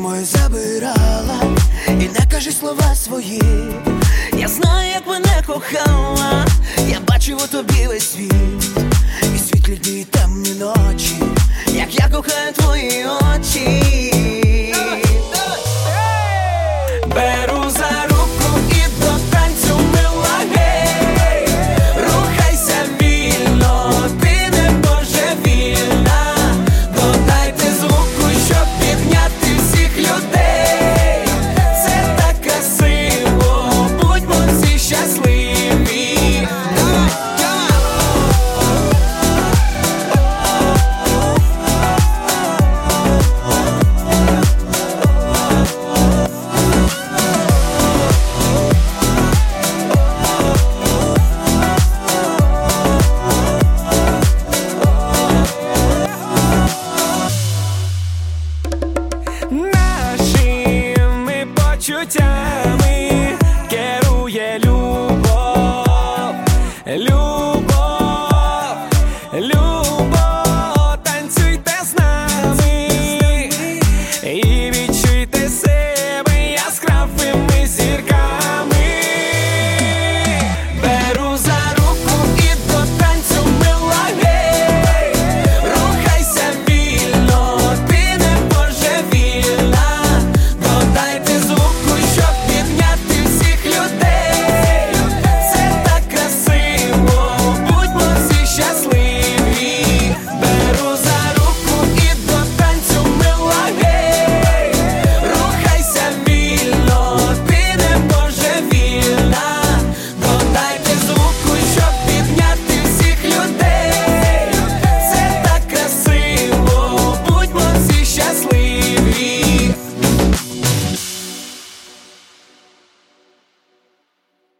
мої забирала, і не кажи слова свої. Я знаю, як мене кохала, я бачив у тобі весь світ. І світлі дні, і темні ночі, як я кохаю твої очі. Беру за руку і до танцю, мила, гей. Рухайся вільно, ти не божевільна. Додайте звуку, щоб підняти всіх людей. Це так красиво, будьмо всі щасливі. Наші ми почуття